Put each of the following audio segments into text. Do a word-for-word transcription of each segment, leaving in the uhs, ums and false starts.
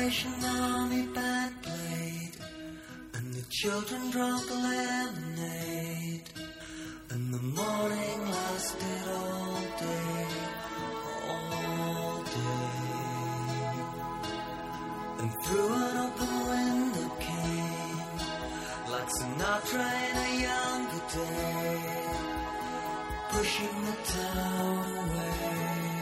Salvation Army band played, and the children drank lemonade, and the morning lasted all day, all day. And through an open window came, like Sinatra in a younger day, pushing the town away.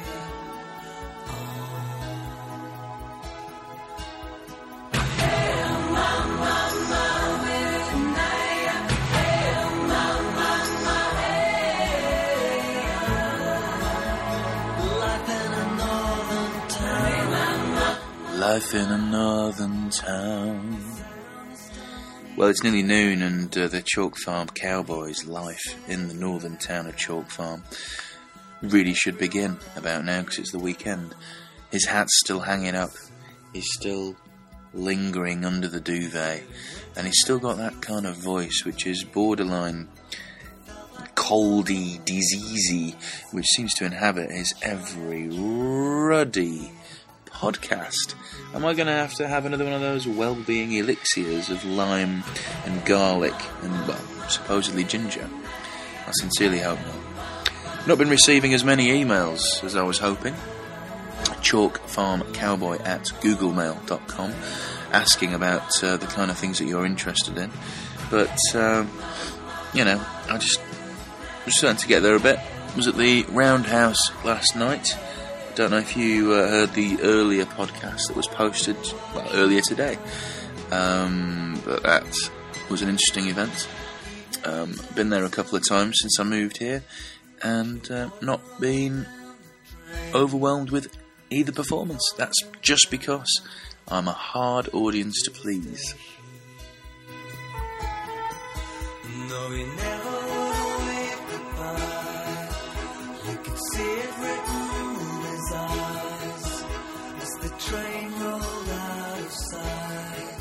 Life in a northern town. Well, it's nearly noon, and uh, the Chalk Farm Cowboys' life in the northern town of Chalk Farm really should begin about now, because it's the weekend. His hat's still hanging up, he's still lingering under the duvet, and he's still got that kind of voice which is borderline coldy, diseasey, which seems to inhabit his every ruddy podcast. Am I going to have to have another one of those well-being elixirs of lime and garlic and, well, supposedly ginger? I sincerely hope not. I've not been receiving as many emails as I was hoping. chalkfarmcowboy at googlemail dot com asking about uh, the kind of things that you're interested in. But, um, you know, I just was starting to get there a bit. I was at the Roundhouse last night. Don't know if you uh, heard the earlier podcast that was posted, well, earlier today. Um, but that was an interesting event. Um, been there a couple of times since I moved here, and uh, not been overwhelmed with either performance. That's just because I'm a hard audience to please. No, we never would wave goodbye. You could see it written in his eyes as the train rolled out of sight.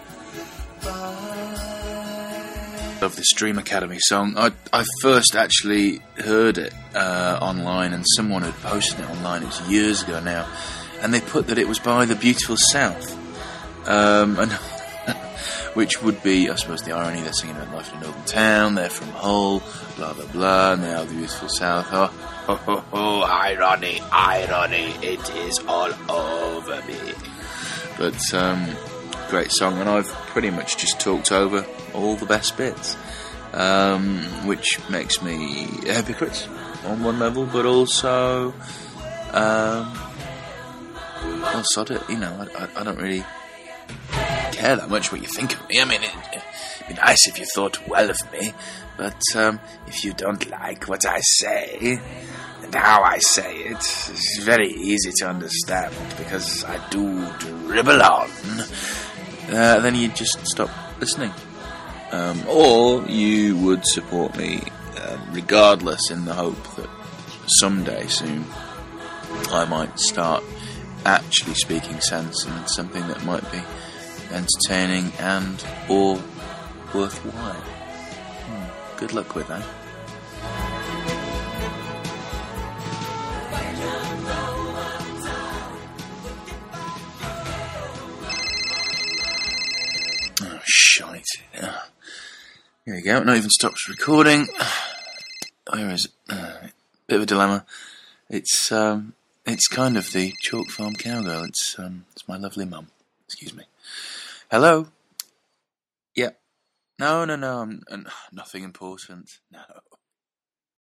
Bye. Of the Stream Academy song. I I first actually heard it uh, online, and someone had posted it online. It was years ago now, and they put that it was by the Beautiful South, um, and which would be, I suppose, the irony. They're singing about life in a northern town. They're from Hull, blah blah blah, and they are the Beautiful South. Oh, ho, ho, ho, irony, irony, it is all over me. But um, great song, and I've pretty much just talked over all the best bits, um, which makes me a hypocrite on one level, but also, um, well, sod it, you know, I, I, I don't really care that much what you think of me. I mean, it, it'd be nice if you thought well of me, but um, if you don't like what I say and how I say it, it's very easy to understand, because I do dribble on, uh, then you just stop listening. Um, or you would support me uh, regardless, in the hope that someday soon I might start actually speaking sense, and something that might be entertaining and or worthwhile. Hmm, good luck with that. Oh, shite. Oh. Here we go, not even stops recording. Where is it? Uh, bit of a dilemma. It's um, it's kind of the Chalk Farm Cowgirl. It's um, it's my lovely mum. Excuse me. Hello? Yeah. No, no, no, I'm, uh, nothing important. No.